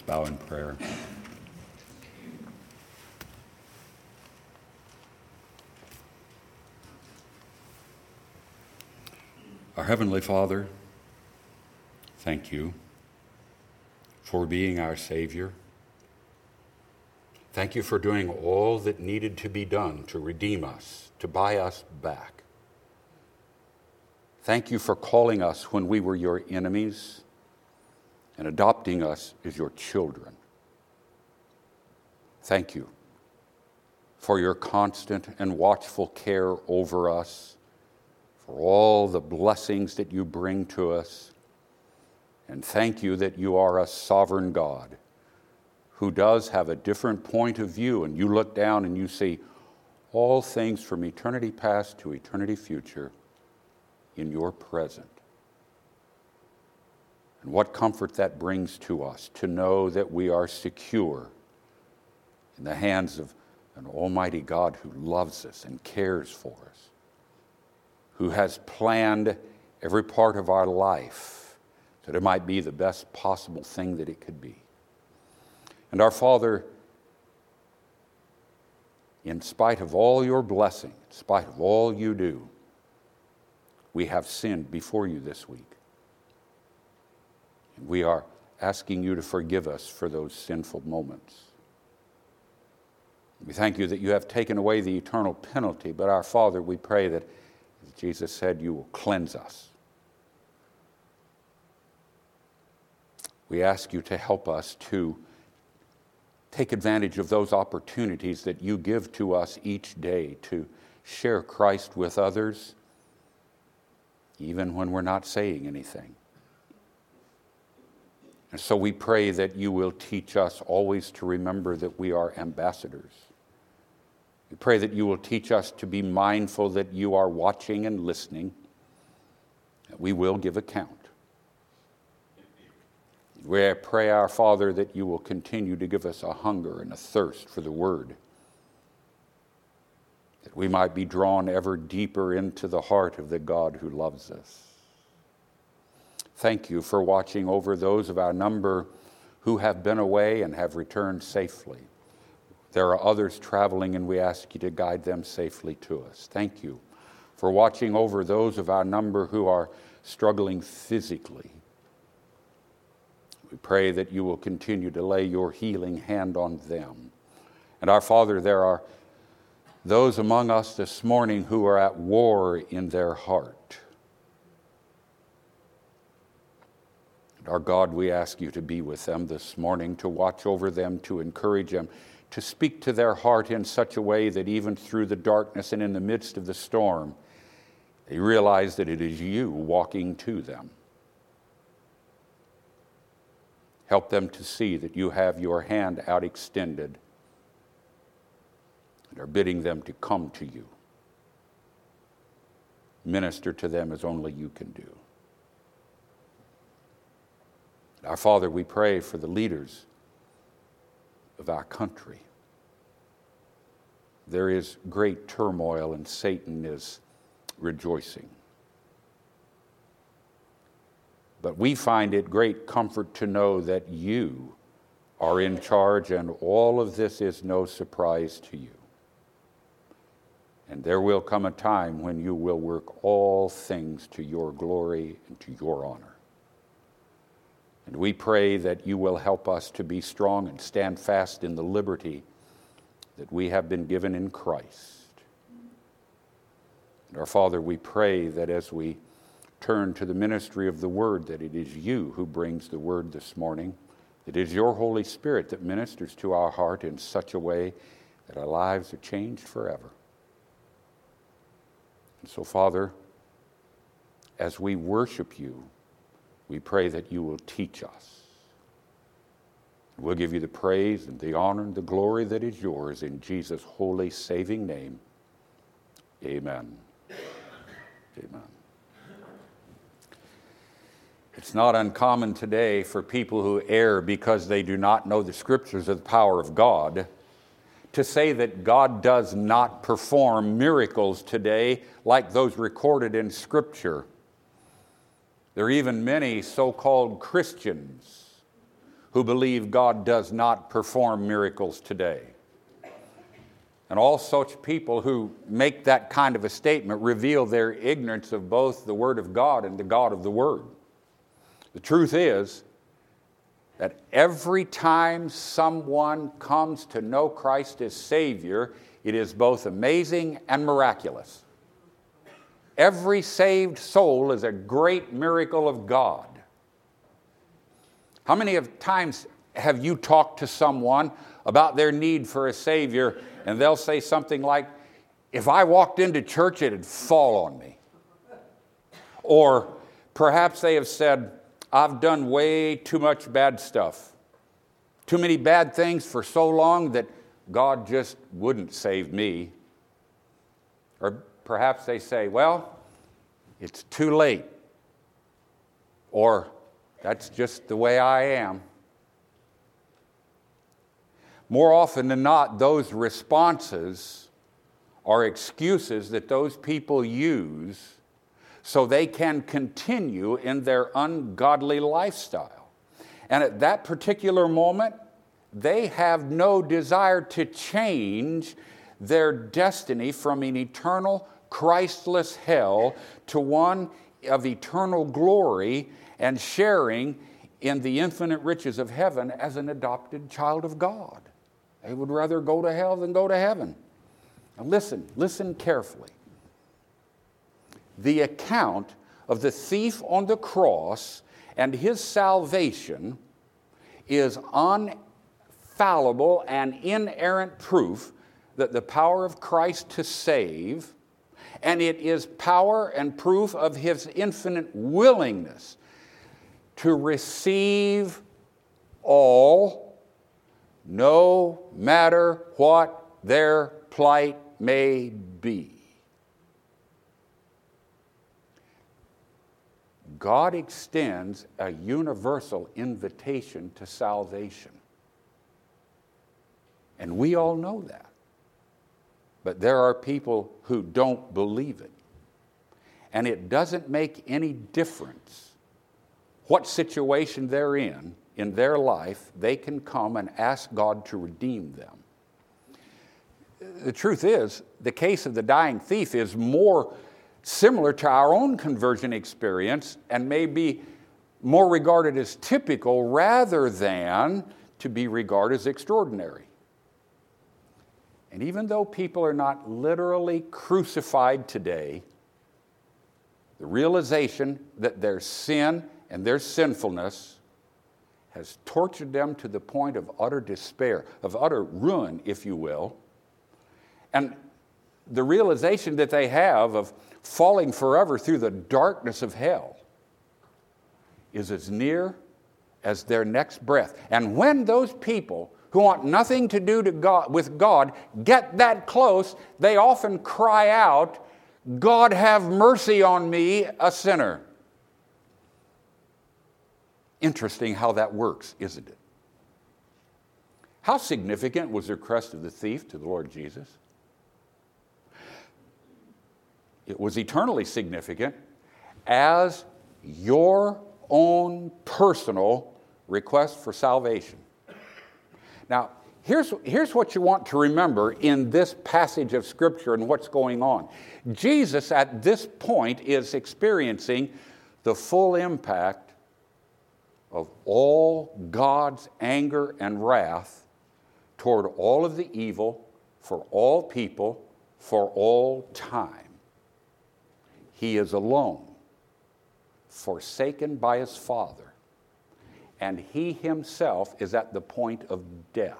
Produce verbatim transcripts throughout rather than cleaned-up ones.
bow in prayer. Our Heavenly Father, thank you for being our Savior. Thank you for doing all that needed to be done to redeem us, to buy us back. Thank you for calling us when we were your enemies and adopting us as your children. Thank you for your constant and watchful care over us, for all the blessings that you bring to us. And thank you that you are a sovereign God who does have a different point of view, and you look down and you see all things from eternity past to eternity future in your present. And what comfort that brings to us to know that we are secure in the hands of an almighty God who loves us and cares for us, who has planned every part of our life so that it might be the best possible thing that it could be. And our Father, in spite of all your blessing, in spite of all you do, we have sinned before you this week. And we are asking you to forgive us for those sinful moments. We thank you that you have taken away the eternal penalty, but our Father, we pray that, as Jesus said, you will cleanse us. We ask you to help us to take advantage of those opportunities that you give to us each day to share Christ with others, even when we're not saying anything. And so we pray that you will teach us always to remember that we are ambassadors. We pray that you will teach us to be mindful that you are watching and listening, that we will give account. We pray, our Father, that you will continue to give us a hunger and a thirst for the Word, that we might be drawn ever deeper into the heart of the God who loves us. Thank you for watching over those of our number who have been away and have returned safely. There are others traveling, and we ask you to guide them safely to us. Thank you for watching over those of our number who are struggling physically. We pray that you will continue to lay your healing hand on them. And our Father, there are those among us this morning who are at war in their heart. And our God, we ask you to be with them this morning, to watch over them, to encourage them, to speak to their heart in such a way that even through the darkness and in the midst of the storm, they realize that it is you walking to them. Help them to see that you have your hand out extended and are bidding them to come to you. Minister to them as only you can do. Our Father, we pray for the leaders of our country. There is great turmoil and Satan is rejoicing. But we find it great comfort to know that you are in charge, and all of this is no surprise to you. And there will come a time when you will work all things to your glory and to your honor. And we pray that you will help us to be strong and stand fast in the liberty that we have been given in Christ. And our Father, we pray that as we turn to the ministry of the Word, that it is you who brings the Word this morning. It is your Holy Spirit that ministers to our heart in such a way that our lives are changed forever. And so, Father, as we worship you, we pray that you will teach us. We'll give you the praise and the honor and the glory that is yours in Jesus' holy, saving name. Amen. Amen. It's not uncommon today for people who err because they do not know the scriptures of the power of God to say that God does not perform miracles today like those recorded in Scripture. There are even many so-called Christians who believe God does not perform miracles today. And all such people who make that kind of a statement reveal their ignorance of both the Word of God and the God of the Word. The truth is that every time someone comes to know Christ as Savior, it is both amazing and miraculous. Every saved soul is a great miracle of God. How many of times have you talked to someone about their need for a Savior, and they'll say something like, if I walked into church, it'd fall on me. Or perhaps they have said, I've done way too much bad stuff. Too many bad things for so long that God just wouldn't save me. Or perhaps they say, well, it's too late. Or that's just the way I am. More often than not, those responses are excuses that those people use so they can continue in their ungodly lifestyle. And at that particular moment, they have no desire to change their destiny from an eternal, Christless hell to one of eternal glory and sharing in the infinite riches of heaven as an adopted child of God. They would rather go to hell than go to heaven. Now listen, listen carefully. The account of the thief on the cross and his salvation is infallible and inerrant proof that the power of Christ to save, and it is power and proof of his infinite willingness to receive all, no matter what their plight may be. God extends a universal invitation to salvation. And we all know that. But there are people who don't believe it. And it doesn't make any difference what situation they're in, in their life, they can come and ask God to redeem them. The truth is, the case of the dying thief is more similar to our own conversion experience and may be more regarded as typical rather than to be regarded as extraordinary. And even though people are not literally crucified today, the realization that their sin and their sinfulness has tortured them to the point of utter despair, of utter ruin, if you will, and the realization that they have of falling forever through the darkness of hell is as near as their next breath. And when those people who want nothing to do to God, with God get that close, they often cry out, God have mercy on me, a sinner. Interesting how that works, isn't it? How significant was the request of the thief to the Lord Jesus? It was eternally significant as your own personal request for salvation. Now, here's, here's what you want to remember in this passage of Scripture and what's going on. Jesus, at this point, is experiencing the full impact of all God's anger and wrath toward all of the evil for all people for all time. He is alone, forsaken by his Father, and he himself is at the point of death.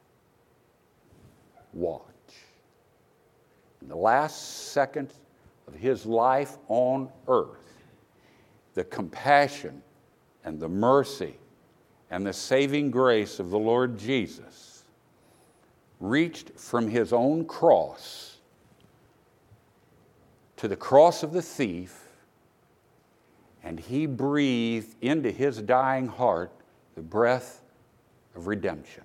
Watch. In the last second of his life on earth, the compassion and the mercy and the saving grace of the Lord Jesus reached from his own cross to the cross of the thief, and he breathed into his dying heart the breath of redemption.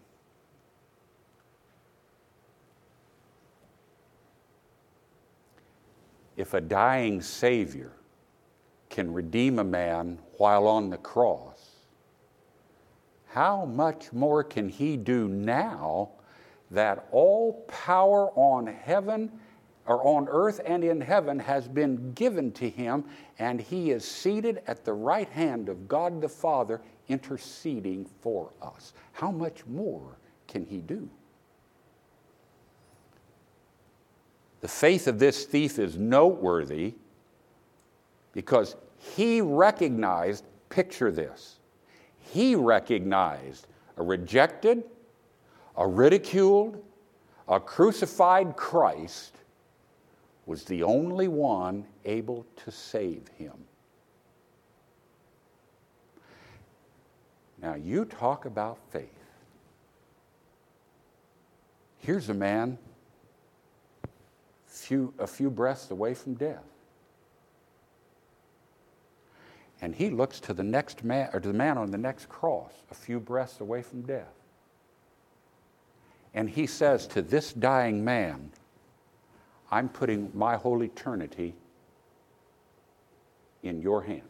If a dying Savior can redeem a man while on the cross, how much more can he do now that all power on heaven or on earth and in heaven has been given to him, and he is seated at the right hand of God the Father interceding for us? How much more can he do? The faith of this thief is noteworthy because he recognized, picture this, he recognized a rejected, a ridiculed, a crucified Christ was the only one able to save him. Now you talk about faith. Here's a man few, a few breaths away from death. And he looks to the next man, or to the man on the next cross, a few breaths away from death. And he says to this dying man, I'm putting my whole eternity in your hands.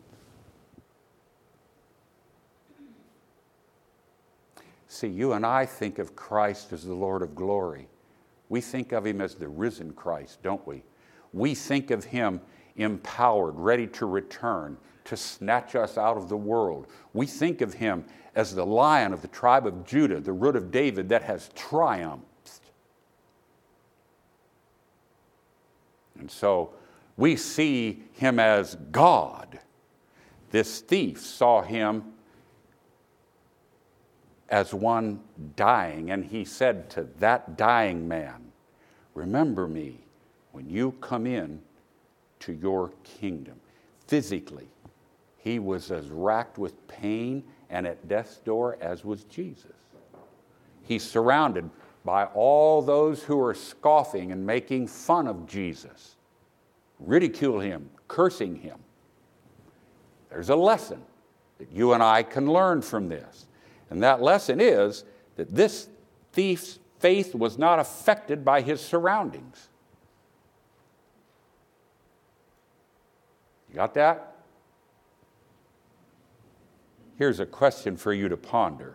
See, you and I think of Christ as the Lord of glory. We think of him as the risen Christ, don't we? We think of him empowered, ready to return, to snatch us out of the world. We think of him as the Lion of the tribe of Judah, the root of David that has triumphed. And so we see him as God. This thief saw him as one dying, and he said to that dying man, remember me when you come in to your kingdom. Physically, he was as racked with pain and at death's door as was Jesus. He's surrounded by all those who are scoffing and making fun of Jesus, ridicule him, cursing him. There's a lesson that you and I can learn from this. And that lesson is that this thief's faith was not affected by his surroundings. You got that? Here's a question for you to ponder.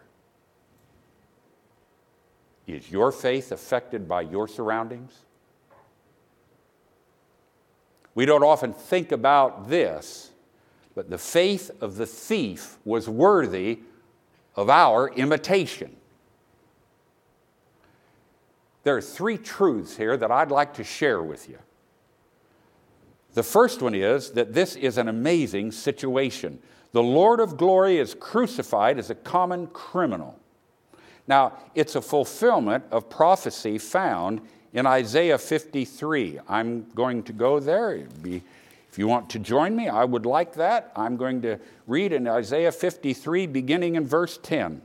Is your faith affected by your surroundings? We don't often think about this, but the faith of the thief was worthy of our imitation. There are three truths here that I'd like to share with you. The first one is that this is an amazing situation. The Lord of glory is crucified as a common criminal. Now, it's a fulfillment of prophecy found in Isaiah fifty-three. I'm going to go there. It'd be, if you want to join me, I would like that. I'm going to read in Isaiah fifty-three, beginning in verse ten.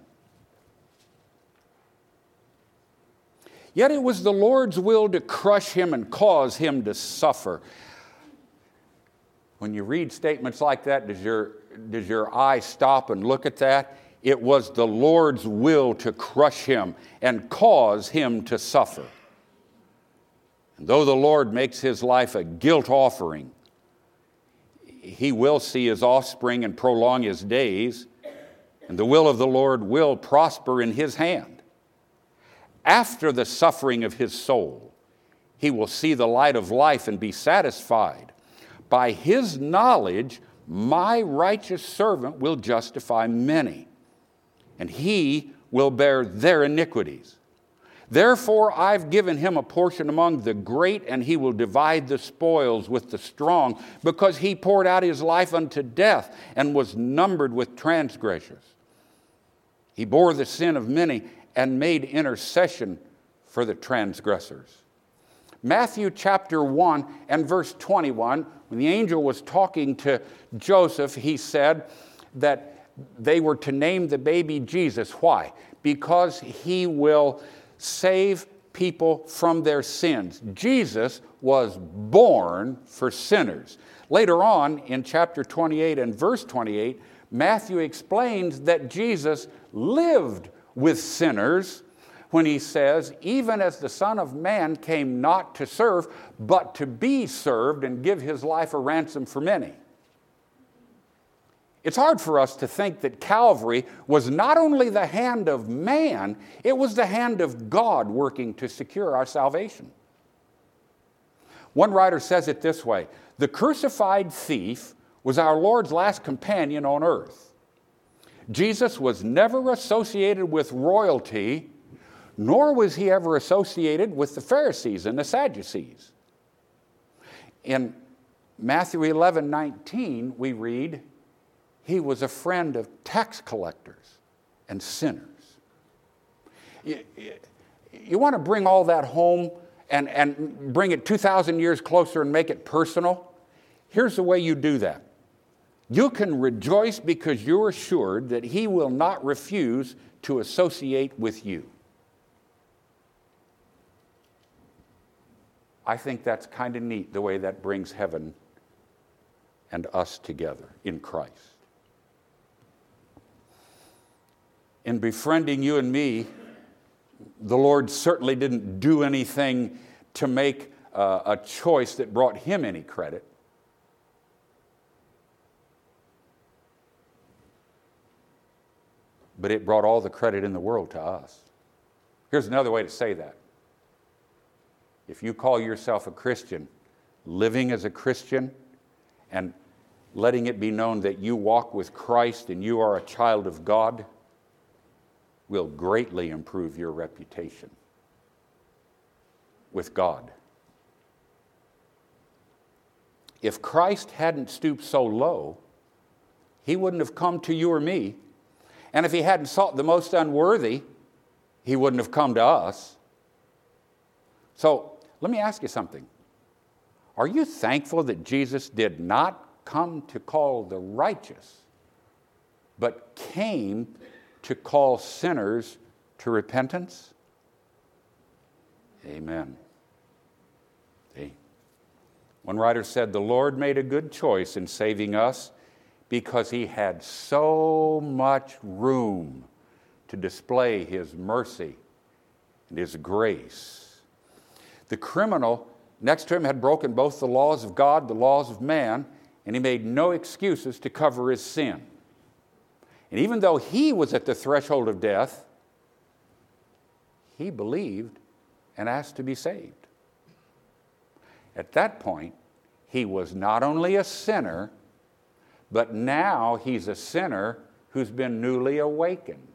Yet it was the Lord's will to crush him and cause him to suffer. When you read statements like that, does your, does your eye stop and look at that? It was the Lord's will to crush him and cause him to suffer. And though the Lord makes his life a guilt offering, he will see his offspring and prolong his days, and the will of the Lord will prosper in his hand. After the suffering of his soul, he will see the light of life and be satisfied. By his knowledge, my righteous servant will justify many, and he will bear their iniquities. Therefore, I've given him a portion among the great, and he will divide the spoils with the strong, because he poured out his life unto death and was numbered with transgressors. He bore the sin of many and made intercession for the transgressors. Matthew chapter one and verse twenty-one, when the angel was talking to Joseph, he said that they were to name the baby Jesus. Why? Because he will save people from their sins. Jesus was born for sinners. Later on in chapter twenty-eight and verse twenty-eight, Matthew explains that Jesus lived with sinners when he says, even as the Son of Man came not to serve, but to be served and give his life a ransom for many. It's hard for us to think that Calvary was not only the hand of man, it was the hand of God working to secure our salvation. One writer says it this way: the crucified thief was our Lord's last companion on earth. Jesus was never associated with royalty, nor was he ever associated with the Pharisees and the Sadducees. In Matthew eleven nineteen, we read, he was a friend of tax collectors and sinners. You, you want to bring all that home and, and bring it two thousand years closer and make it personal? Here's the way you do that. You can rejoice because you're assured that he will not refuse to associate with you. I think that's kind of neat, the way that brings heaven and us together in Christ. In befriending you and me, the Lord certainly didn't do anything to make uh, a choice that brought him any credit. But it brought all the credit in the world to us. Here's another way to say that. If you call yourself a Christian, living as a Christian and letting it be known that you walk with Christ and you are a child of God, will greatly improve your reputation with God. If Christ hadn't stooped so low, he wouldn't have come to you or me. And if he hadn't sought the most unworthy, he wouldn't have come to us. So let me ask you something. Are you thankful that Jesus did not come to call the righteous, but came to call sinners to repentance? Amen. See? One writer said, the Lord made a good choice in saving us because he had so much room to display his mercy and his grace. The criminal next to him had broken both the laws of God, the laws of man, and he made no excuses to cover his sin. And even though he was at the threshold of death, he believed and asked to be saved. At that point, he was not only a sinner, but now he's a sinner who's been newly awakened.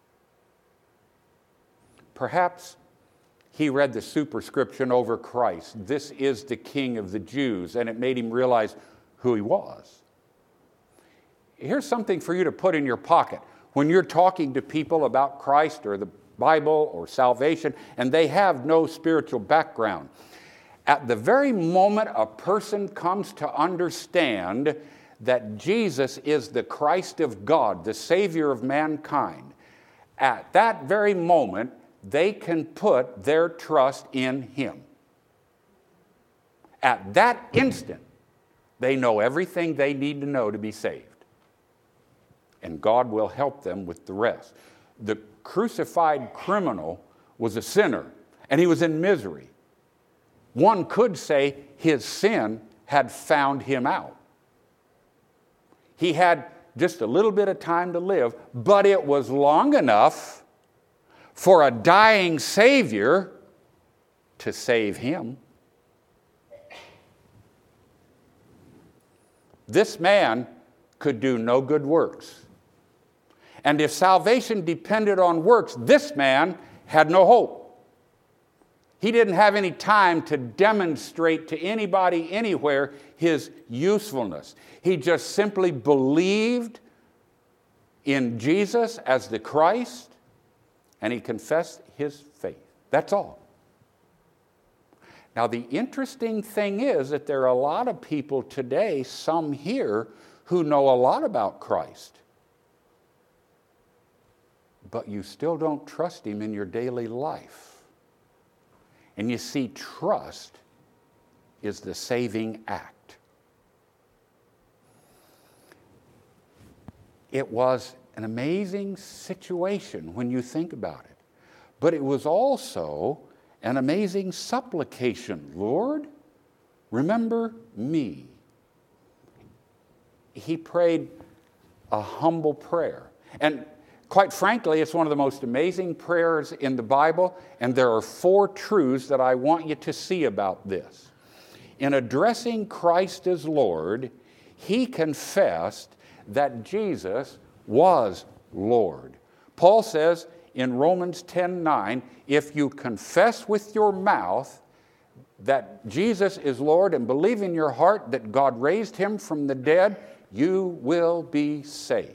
Perhaps he read the superscription over Christ, "This is the King of the Jews," and it made him realize who he was. Here's something for you to put in your pocket. When you're talking to people about Christ or the Bible or salvation, and they have no spiritual background, at the very moment a person comes to understand that Jesus is the Christ of God, the Savior of mankind, at that very moment, they can put their trust in him. At that instant, they know everything they need to know to be saved. And God will help them with the rest. The crucified criminal was a sinner, and he was in misery. One could say his sin had found him out. He had just a little bit of time to live, but it was long enough for a dying Savior to save him. This man could do no good works. And if salvation depended on works, this man had no hope. He didn't have any time to demonstrate to anybody anywhere his usefulness. He just simply believed in Jesus as the Christ, and he confessed his faith. That's all. Now, the interesting thing is that there are a lot of people today, some here, who know a lot about Christ, but you still don't trust him in your daily life. And you see, trust is the saving act. It was an amazing situation when you think about it, but it was also an amazing supplication. Lord, remember me. He prayed a humble prayer. And quite frankly, it's one of the most amazing prayers in the Bible, and there are four truths that I want you to see about this. In addressing Christ as Lord, he confessed that Jesus was Lord. Paul says in Romans ten nine, if you confess with your mouth that Jesus is Lord and believe in your heart that God raised him from the dead, you will be saved.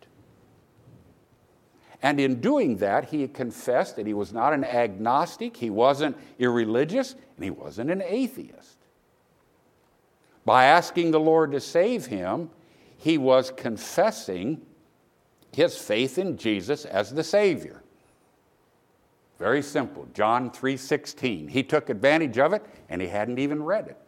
And in doing that, he confessed that he was not an agnostic, he wasn't irreligious, and he wasn't an atheist. By asking the Lord to save him, he was confessing his faith in Jesus as the Savior. Very simple. John three sixteen. He took advantage of it, and he hadn't even read it.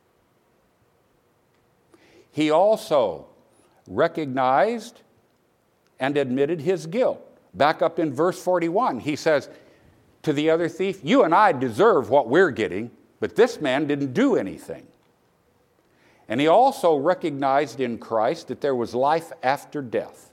He also recognized and admitted his guilt. Back up in verse forty-one, he says to the other thief, you and I deserve what we're getting, but this man didn't do anything. And he also recognized in Christ that there was life after death.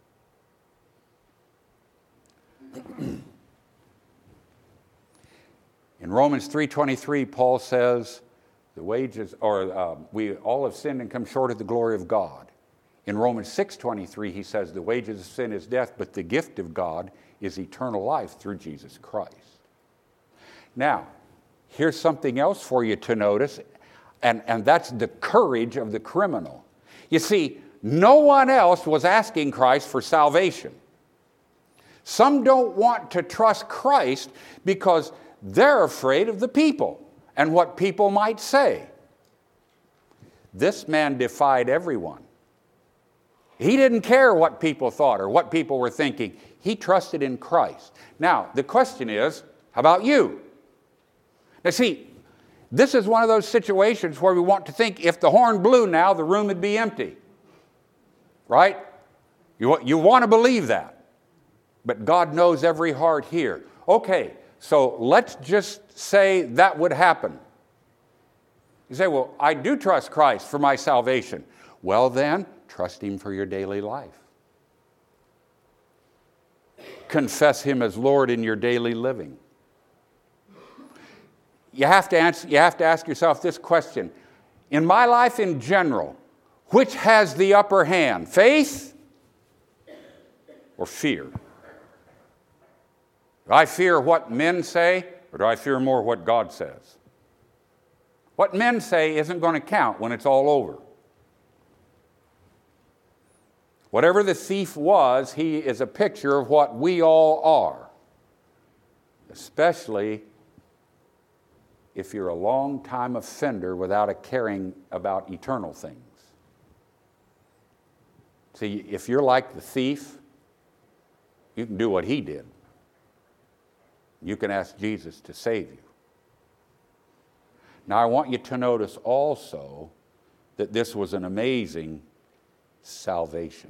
In Romans three twenty-three, Paul says, the wages, or uh, we all have sinned and come short of the glory of God. In Romans six twenty-three, he says, the wages of sin is death, but the gift of God is eternal life through Jesus Christ. Now, here's something else for you to notice, and, and that's the courage of the criminal. You see, no one else was asking Christ for salvation. Some don't want to trust Christ because they're afraid of the people and what people might say. This man defied everyone. He didn't care what people thought or what people were thinking. He trusted in Christ. Now, the question is, how about you? Now see, this is one of those situations where we want to think if the horn blew now, the room would be empty. Right? You, you want to believe that. But God knows every heart here. Okay, so let's just say that would happen. You say, well, I do trust Christ for my salvation. Well then, trust him for your daily life. Confess him as Lord in your daily living. You have to answer, you have to ask yourself this question. In my life in general, which has the upper hand? Faith or fear? Do I fear what men say, or do I fear more what God says? What men say isn't going to count when it's all over. Whatever the thief was, he is a picture of what we all are, especially if you're a long-time offender without a caring about eternal things. See, if you're like the thief, you can do what he did. You can ask Jesus to save you. Now, I want you to notice also that this was an amazing salvation.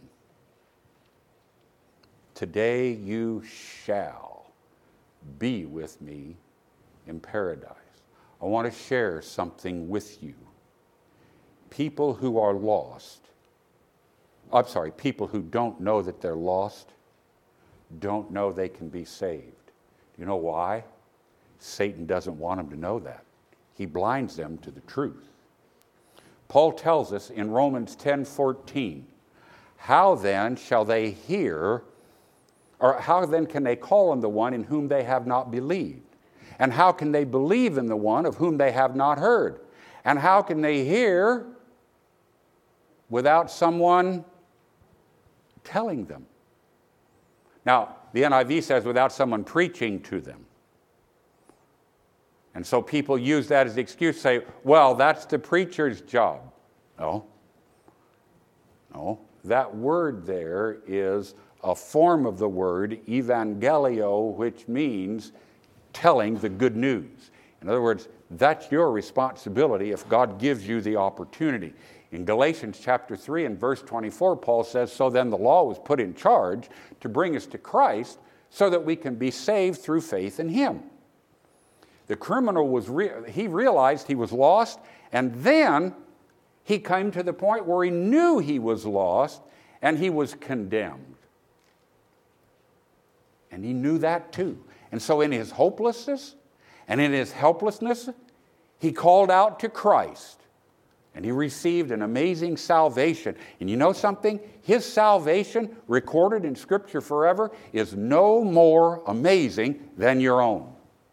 Today you shall be with me in paradise. I want to share something with you. People who are lost, I'm sorry, people who don't know that they're lost, don't know they can be saved. You know why? Satan doesn't want them to know that. He blinds them to the truth. Paul tells us in Romans ten fourteen, how then shall they hear, or how then can they call on the one in whom they have not believed? And how can they believe in the one of whom they have not heard? And how can they hear without someone telling them? Now, the N I V says without someone preaching to them. And so people use that as the excuse to say, well, that's the preacher's job. No. No. That word there is a form of the word evangelio, which means telling the good news. In other words, that's your responsibility if God gives you the opportunity. In Galatians chapter three and verse twenty-four, Paul says, so then the law was put in charge to bring us to Christ so that we can be saved through faith in him. The criminal, was re- he realized he was lost, and then he came to the point where he knew he was lost, and he was condemned. And he knew that too. And so in his hopelessness and in his helplessness, he called out to Christ. And he received an amazing salvation. And you know something? His salvation, recorded in Scripture forever, is no more amazing than your own.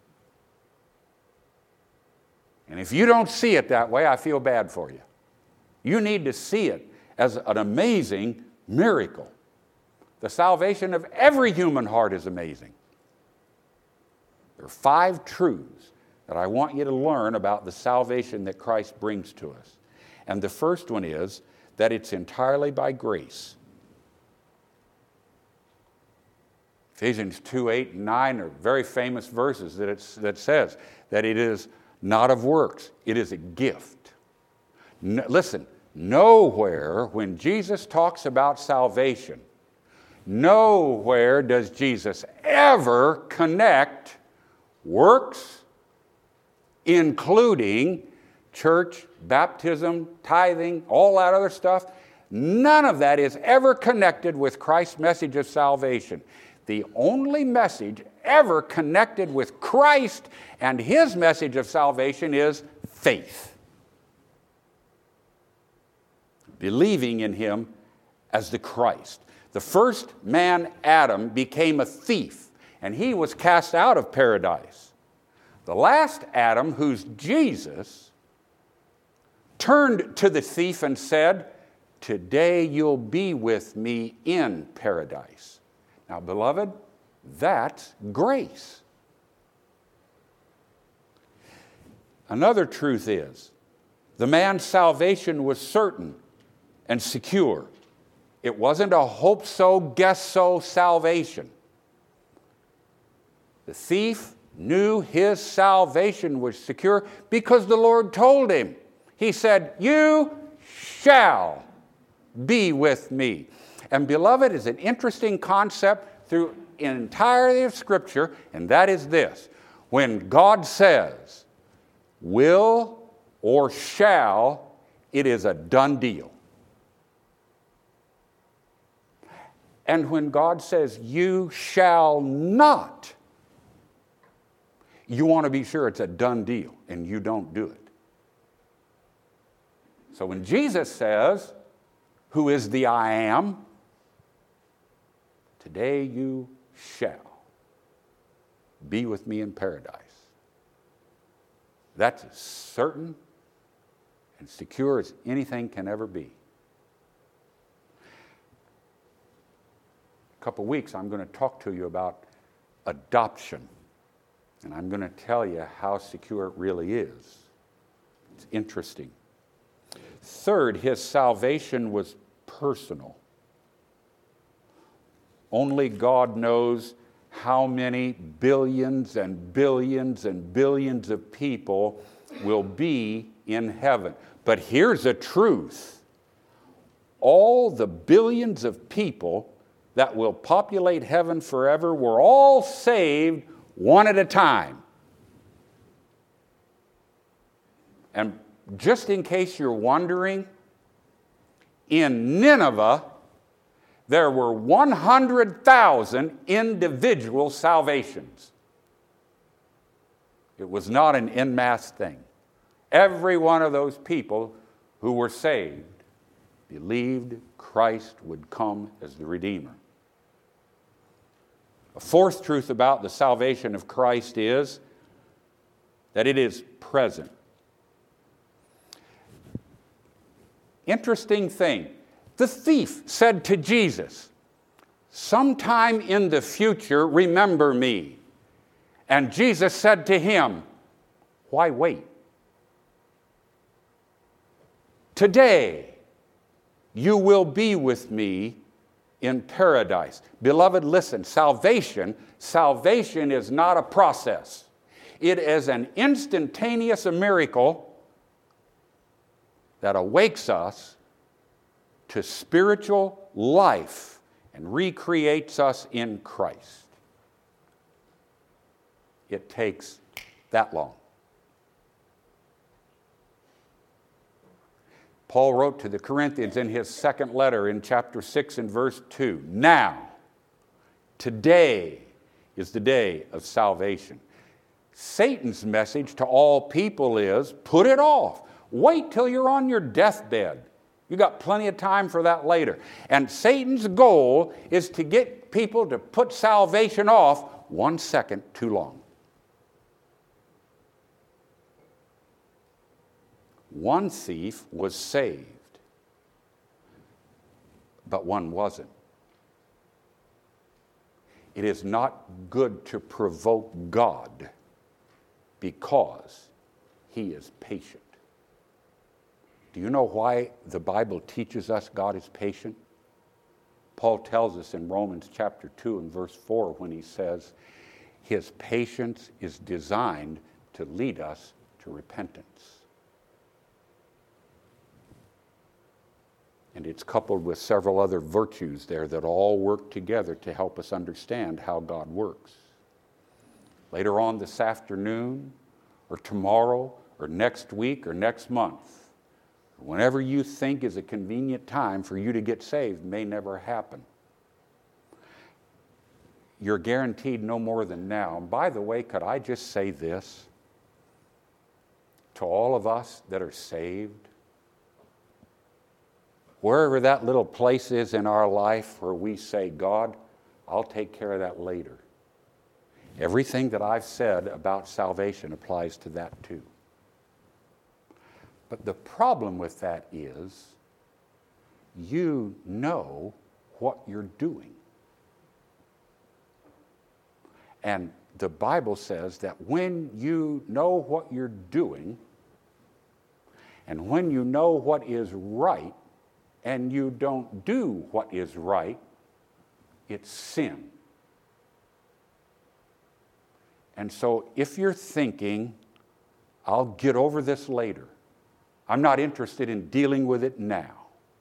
And if you don't see it that way, I feel bad for you. You need to see it as an amazing miracle. The salvation of every human heart is amazing. There are five truths that I want you to learn about the salvation that Christ brings to us. And the first one is that it's entirely by grace. Ephesians two, eight, and nine are very famous verses that, it's, that says that it is not of works. It is a gift. No, listen, nowhere when Jesus talks about salvation, nowhere does Jesus ever connect works, including church, baptism, tithing, all that other stuff. None of that is ever connected with Christ's message of salvation. The only message ever connected with Christ and his message of salvation is faith. Believing in him as the Christ. The first man, Adam, became a thief, and he was cast out of paradise. The last Adam, who's Jesus, turned to the thief and said, "Today you'll be with me in paradise." Now, beloved, that's grace. Another truth is, the man's salvation was certain and secure. It wasn't a hope-so, guess-so salvation. The thief knew his salvation was secure because the Lord told him. He said, "You shall be with me." And beloved, is an interesting concept through the entirety of Scripture, and that is this. When God says, will or shall, it is a done deal. And when God says, you shall not, you want to be sure it's a done deal, and you don't do it. So when Jesus says, who is the I am, today you shall be with me in paradise. That's as certain and secure as anything can ever be. A couple weeks, I'm going to talk to you about adoption. And I'm going to tell you how secure it really is. It's interesting. Third, his salvation was personal. Only God knows how many billions and billions and billions of people will be in heaven. But here's a truth. All the billions of people that will populate heaven forever were all saved one at a time. And just in case you're wondering, in Nineveh, there were one hundred thousand individual salvations. It was not an en masse thing. Every one of those people who were saved believed Christ would come as the Redeemer. A fourth truth about the salvation of Christ is that it is present. Interesting thing. The thief said to Jesus, sometime in the future, remember me. And Jesus said to him, why wait? Today, you will be with me in paradise. Beloved, listen, salvation, salvation is not a process. It is an instantaneous miracle that awakes us to spiritual life and recreates us in Christ. It takes that long. Paul wrote to the Corinthians in his second letter in chapter six and verse two, now, today is the day of salvation. Satan's message to all people is, put it off. Wait till you're on your deathbed. You got plenty of time for that later. And Satan's goal is to get people to put salvation off one second too long. One thief was saved, but one wasn't. It is not good to provoke God because He is patient. Do you know why the Bible teaches us God is patient? Paul tells us in Romans chapter two and verse four when he says, His patience is designed to lead us to repentance. And it's coupled with several other virtues there that all work together to help us understand how God works. Later on this afternoon, or tomorrow, or next week, or next month, whenever you think is a convenient time for you to get saved may never happen. You're guaranteed no more than now. And by the way, could I just say this to all of us that are saved? Wherever that little place is in our life where we say, God, I'll take care of that later. Everything that I've said about salvation applies to that too. But the problem with that is you know what you're doing. And the Bible says that when you know what you're doing, and when you know what is right, and you don't do what is right, it's sin. And so if you're thinking, I'll get over this later, I'm not interested in dealing with it now,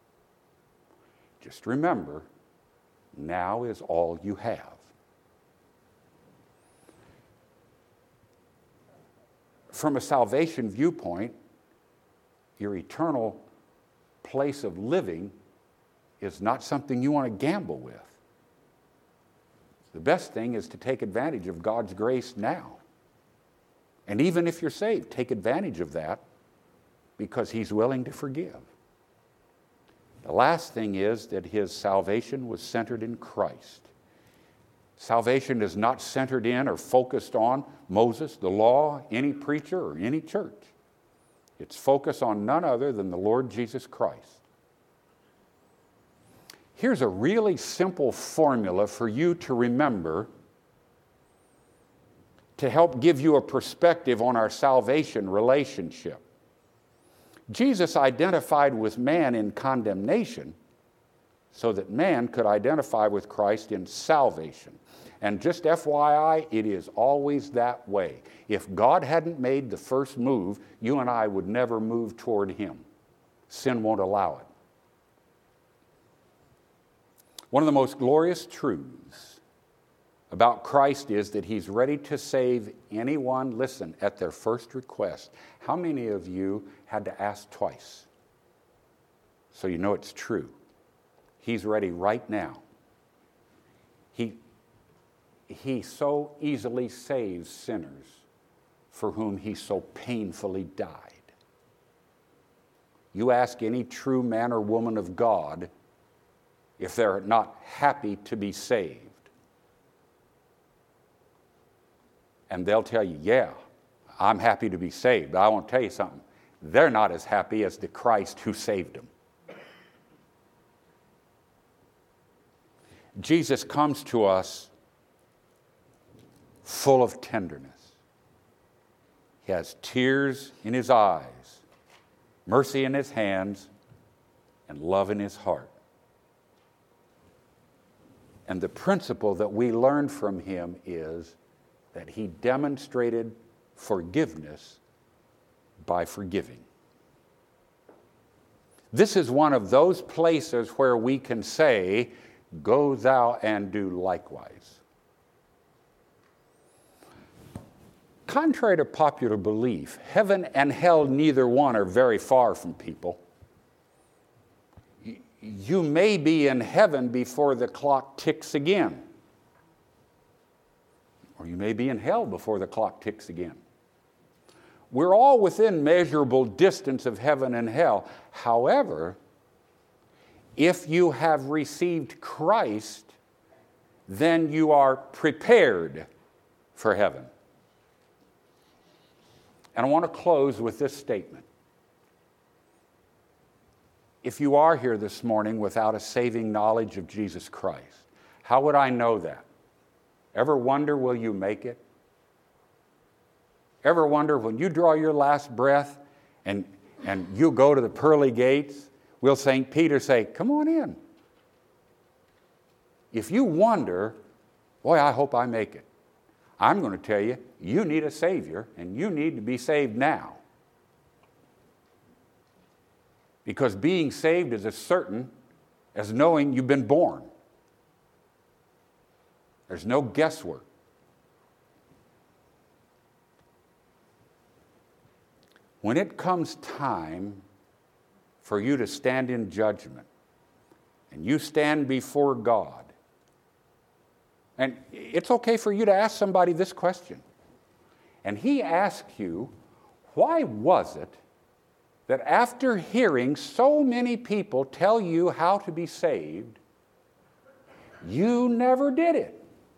just remember, now is all you have. From a salvation viewpoint, your eternal place of living is not something you want to gamble with. The best thing is to take advantage of God's grace now. And even if you're saved, take advantage of that because He's willing to forgive. The last thing is that His salvation was centered in Christ. Salvation is not centered in or focused on Moses, the law, any preacher, or any church. It's focused on none other than the Lord Jesus Christ. Here's a really simple formula for you to remember to help give you a perspective on our salvation relationship. Jesus identified with man in condemnation so that man could identify with Christ in salvation. And just F Y I, it is always that way. If God hadn't made the first move, you and I would never move toward Him. Sin won't allow it. One of the most glorious truths about Christ is that He's ready to save anyone, listen, at their first request. How many of you had to ask twice? So you know it's true. He's ready right now. He He so easily saves sinners for whom He so painfully died. You ask any true man or woman of God if they're not happy to be saved. And they'll tell you, yeah, I'm happy to be saved. But I want to tell you something. They're not as happy as the Christ who saved them. Jesus comes to us full of tenderness. He has tears in His eyes, mercy in His hands, and love in His heart. And the principle that we learn from Him is that He demonstrated forgiveness by forgiving. This is one of those places where we can say, "Go thou and do likewise." Contrary to popular belief, heaven and hell, neither one are very far from people. you may be in heaven before the clock ticks again. Or you may be in hell before the clock ticks again. We're all within measurable distance of heaven and hell. However, if you have received Christ, then you are prepared for heaven. And I want to close with this statement. If you are here this morning without a saving knowledge of Jesus Christ, how would I know that? Ever wonder, will you make it? Ever wonder, when you draw your last breath and, and you go to the pearly gates, will Saint Peter say, come on in? If you wonder, boy, I hope I make it. I'm going to tell you, you need a Savior, and you need to be saved now. Because being saved is as certain as knowing you've been born. There's no guesswork. When it comes time for you to stand in judgment, and you stand before God, and it's okay for you to ask somebody this question, and he asks you, why was it that after hearing so many people tell you how to be saved, you never did it?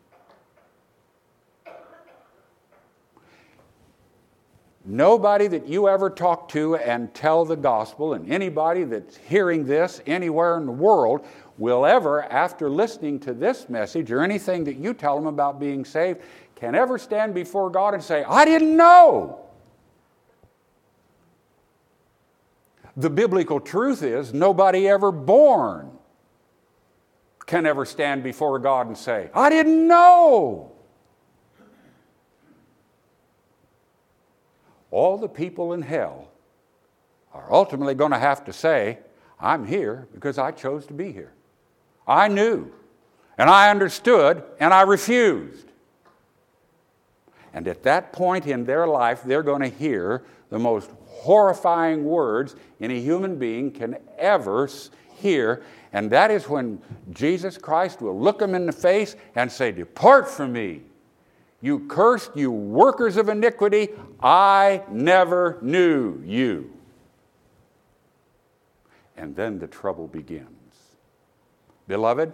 Nobody that you ever talk to and tell the gospel, and anybody that's hearing this anywhere in the world, will ever, after listening to this message or anything that you tell them about being saved, can ever stand before God and say, I didn't know. The biblical truth is nobody ever born can ever stand before God and say, I didn't know. All the people in hell are ultimately going to have to say, I'm here because I chose to be here. I knew, and I understood, and I refused. And at that point in their life, they're going to hear the most horrifying words any human being can ever hear, and that is when Jesus Christ will look them in the face and say, depart from me, you cursed, you workers of iniquity, I never knew you. And then the trouble begins. Beloved,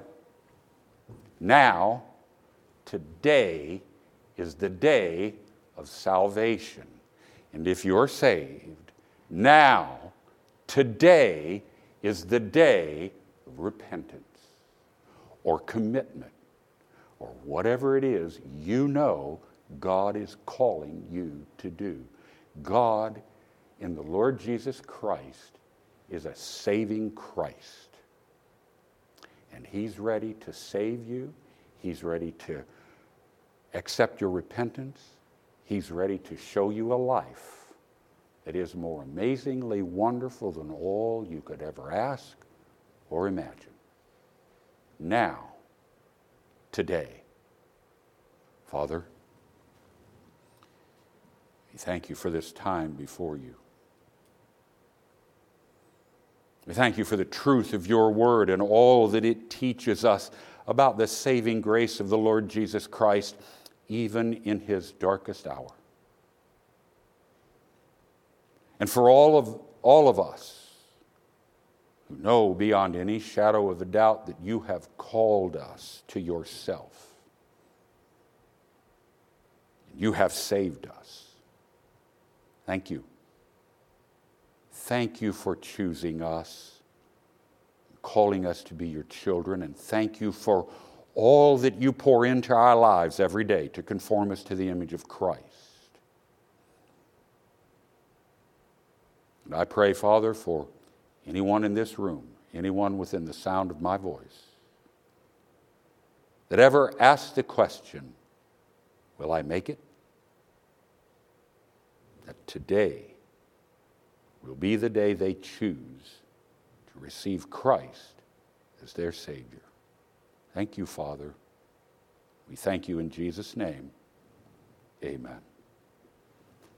now, today is the day of salvation. And if you're saved, now, today is the day of repentance or commitment or whatever it is you know God is calling you to do. God, in the Lord Jesus Christ, is a saving Christ. And He's ready to save you. He's ready to accept your repentance. He's ready to show you a life that is more amazingly wonderful than all you could ever ask or imagine. Now, today, Father, we thank you for this time before you. We thank you for the truth of your word and all that it teaches us about the saving grace of the Lord Jesus Christ, even in his darkest hour. And for all of, all of us who know beyond any shadow of a doubt that you have called us to yourself, you have saved us. Thank you. Thank you for choosing us, calling us to be your children, and thank you for all that you pour into our lives every day to conform us to the image of Christ. And I pray, Father, for anyone in this room, anyone within the sound of my voice, that ever asks the question, will I make it? That today will be the day they choose to receive Christ as their Savior. Thank you, Father. We thank you in Jesus' name. Amen.